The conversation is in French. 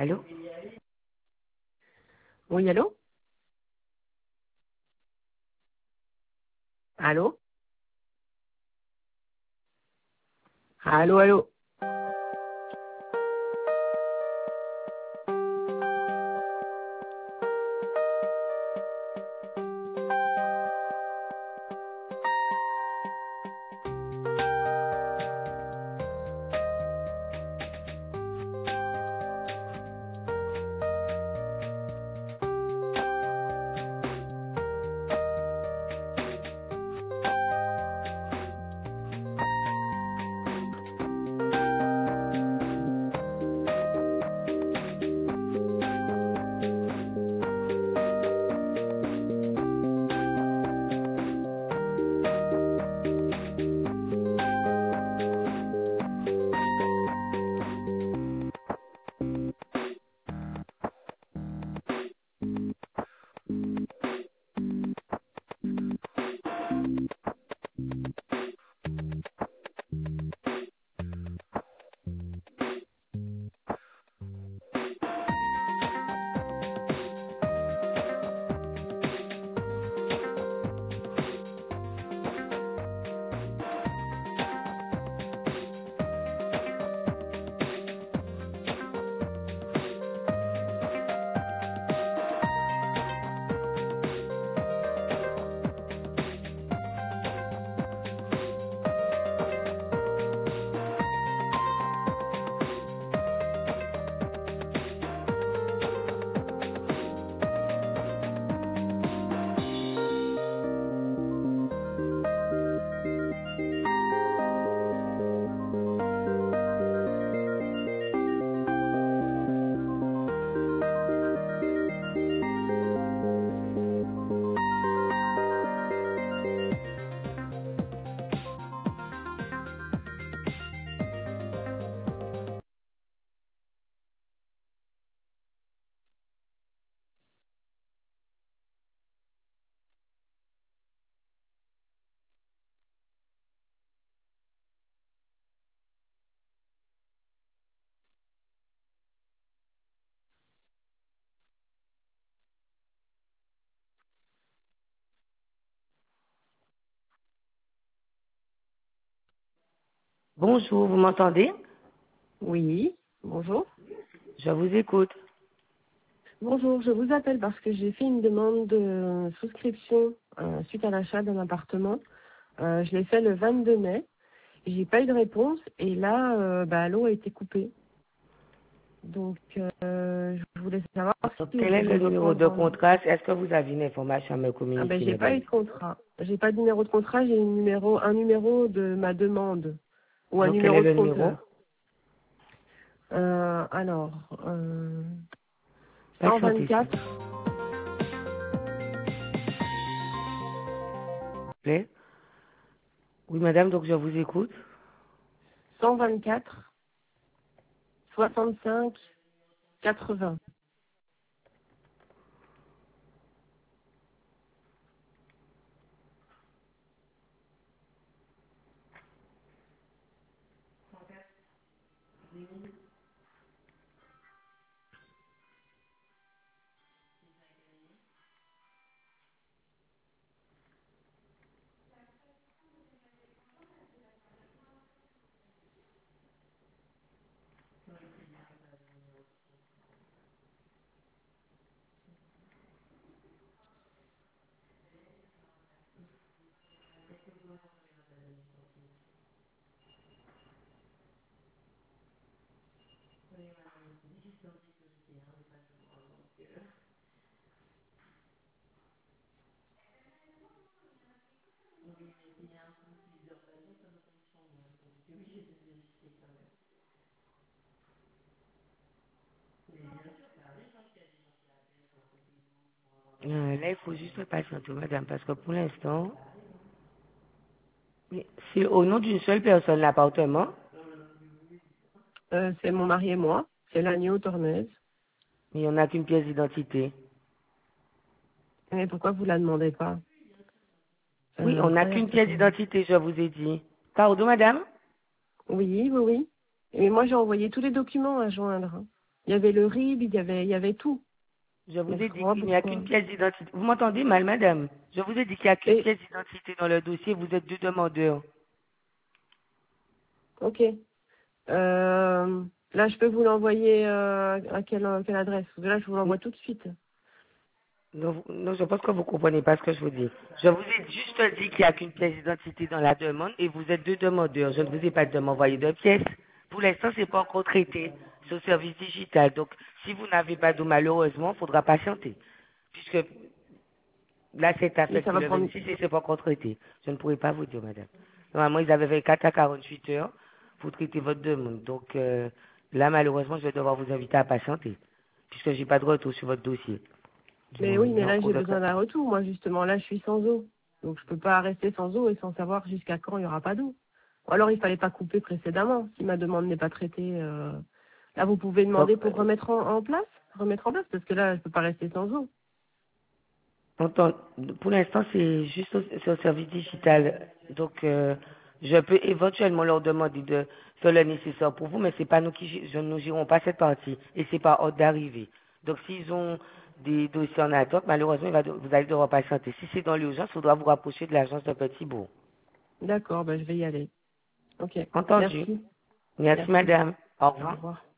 Allô? Oui, allô? Allô? Allô, allô? Bonjour, vous m'entendez? Oui, bonjour. Je vous écoute. Bonjour, je vous appelle parce que j'ai fait une demande de souscription suite à l'achat d'un appartement. Je l'ai fait le 22 mai. J'ai pas eu de réponse et là, l'eau a été coupée. Donc, je voulais savoir Donc, si vous quel est pouviez le numéro de répondre. contrat? Est-ce que vous avez une information à me Ah ben, communiquer, j'ai pas madame? eu de contrat. J'ai pas de numéro de contrat, j'ai un numéro de ma demande ou un Donc, quel est numéro de le numéro? compteur. Alors, Patientez, s'il 124 vous plaît. Oui, madame, donc je vous écoute. 124 65 80. Là, il faut juste patienter, madame, parce que pour l'instant, c'est au nom d'une seule personne l'appartement, C'est mon mari et moi. C'est l'agneau Tornaise. mais on n'a qu'une pièce d'identité. Mais pourquoi vous la demandez pas? C'est Oui, on n'a incroyable qu'une ça pièce quand même. d'identité, je vous ai dit. Pardon, madame? Oui, oui, oui. Et moi j'ai envoyé tous les documents à joindre. Il y avait le RIB, il y avait tout. Je vous Donc, ai je dit comprends qu'il n'y a pourquoi. qu'une pièce d'identité. Vous m'entendez mal, madame? Je vous ai dit qu'il n'y a qu'une Et, pièce d'identité dans le dossier. Vous êtes deux demandeurs. ok. Là, je peux vous l'envoyer à quelle adresse? Parce que là, je vous l'envoie tout de suite. Non, non, je pense que vous comprenez pas ce que je vous dis. Je vous ai juste dit qu'il n'y a qu'une pièce d'identité dans la demande et vous êtes deux demandeurs. Je ne vous ai pas dit de m'envoyer deux pièces. Pour l'instant, c'est pas encore traité sur service digital. Donc, si vous n'avez pas d'eau, malheureusement, il faudra patienter. Puisque là, c'est Et ça affecté va le prendre. 26 et c'est pas encore traité. Je ne pourrais pas vous dire, madame. Normalement, ils avaient 24 à 48 heures pour traiter votre demande. Donc, là, malheureusement, je vais devoir vous inviter à patienter. Puisque j'ai pas de retour sur votre dossier. Mais oui, mais En là, cours j'ai de besoin d'un traitement. retour. Moi, justement, là, je suis sans eau. Donc, je peux pas rester sans eau et sans savoir jusqu'à quand il y aura pas d'eau. Ou alors, il fallait pas couper précédemment, si ma demande n'est pas traitée. Là, vous pouvez Donc, demander pour remettre en place? Remettre en place, parce que là, je peux pas rester sans eau. entend- pour l'instant, c'est juste sur le service digital. Donc, je peux éventuellement leur demander de faire le nécessaire pour vous, mais c'est pas nous nous gérons pas cette partie. Et c'est pas ordre d'arrivée. Donc, s'ils ont des dossiers en attente, malheureusement, vous allez devoir patienter. Si c'est dans l'urgence, il faudra vous rapprocher de l'agence de Petit-Bourg. D'accord, ben, je vais y aller. Ok. Entendu. Merci. Merci, Merci. madame. Au Au revoir. revoir.